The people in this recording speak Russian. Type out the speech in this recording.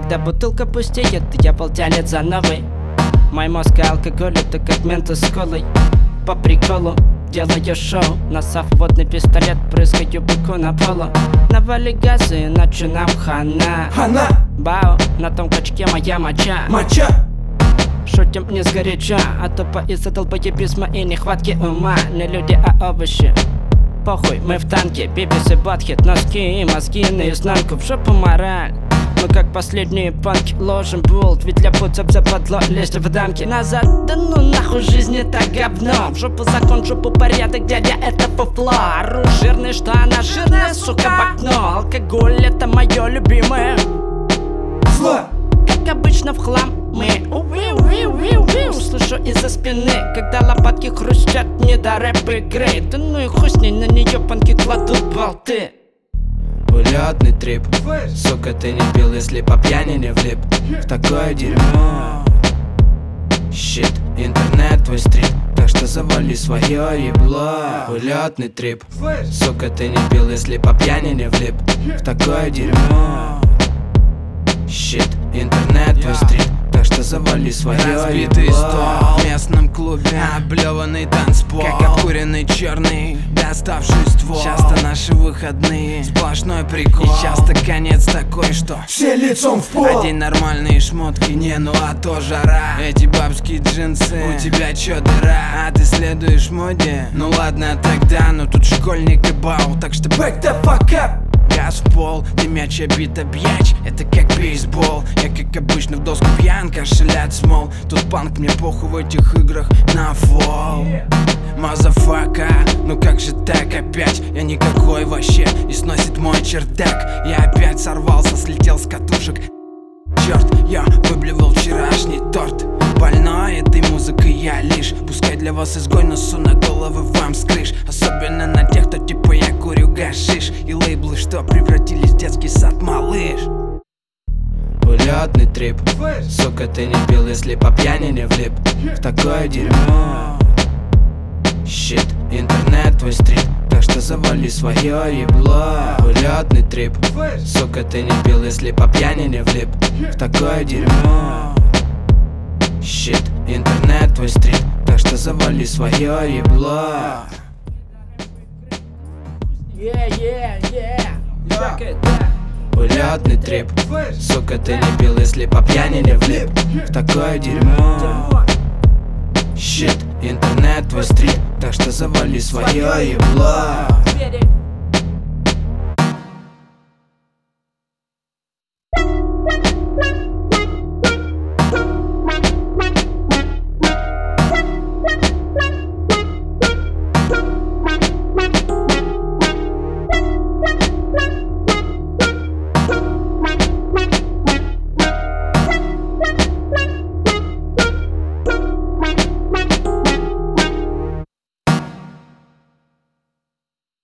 Когда бутылка пустеет, дьявол тянет за новой. Мой мозг и алкоголь — это как мента с колой. По приколу делаю шоу, насав водный пистолет, прыскаю быку на полу. Навали газы, иначе нам хана. Хана! Бау, на том качке моя моча. Моча! Шутим не сгоряча, а тупо из-за долбоебизма и нехватки ума. Не люди, а овощи. Похуй, мы в танке, бибис и батхит, носки и мозги наизнанку, в жопу мораль. Мы как последние панки ложим болт, ведь для пуцев западло лезть в дамки. Назад, да ну нахуй, жизнь это говно. В жопу закон, в жопу порядок, дядя, это фуфло. Ору жирный, что она жирная, сука, в окно. Алкоголь это мое любимое Зло! Как обычно в хлам мы слышу из-за спины, когда лопатки хрустят, не до рэп-игры. Да ну и хуй с ней, на нее панки кладут болты. Улетный трип, сука, ты не пил, если по пьяни не влип в такое дерьмо. Щит, интернет твой стрит, так что завали свое ебло. Улетный трип, сука, ты не пил, если по пьяни не влип в такое дерьмо. Щит, интернет твой стрит, так что завали свое разбитый ебло. стол в местном клубе, облеванный танцпол, как обкуренный черный, доставший ствол. Часто наши выходные, сплошной прикол. И часто конец такой, что все лицом в пол. одень нормальные шмотки, не, ну а то жара. Эти бабские джинсы, у тебя чё дыра? А ты следуешь моде? Ну ладно тогда, но тут школьник и бау, так что Back the fuck up! газ в пол, ты мяч обита бьяч, это как бейсбол. Я как обычно в доску пьян, кашелят смол. Тут панк, мне похуй в этих играх на фол. Мазафака, ну как же так опять? Я никакой вообще, и сносит мой чердак. Я опять сорвался, слетел с катушек. Черт, я выблевал вчерашний торт. Больной этой музыкой я лишь. Пускай для вас изгой, носу на головы вам с крыш. Особенно на тех, кто типа я курю гашиш. И лейблы, что превратились в детский сад, малыш. Улетный трип, сука, ты не пил, если по пьяни не влип в такое дерьмо. Щит, интернет твой стрит, так что завали свое ебло. Улетный трип, сука, ты не пил, если по пьяни не влип в такое дерьмо. Щит, интернет твой стрит, так что завали свое ебло. Улетный трип, сука, ты не пил, если по пьяни не влип в такое дерьмо. Щит, интернет твой стрит, так что завали свое ебло.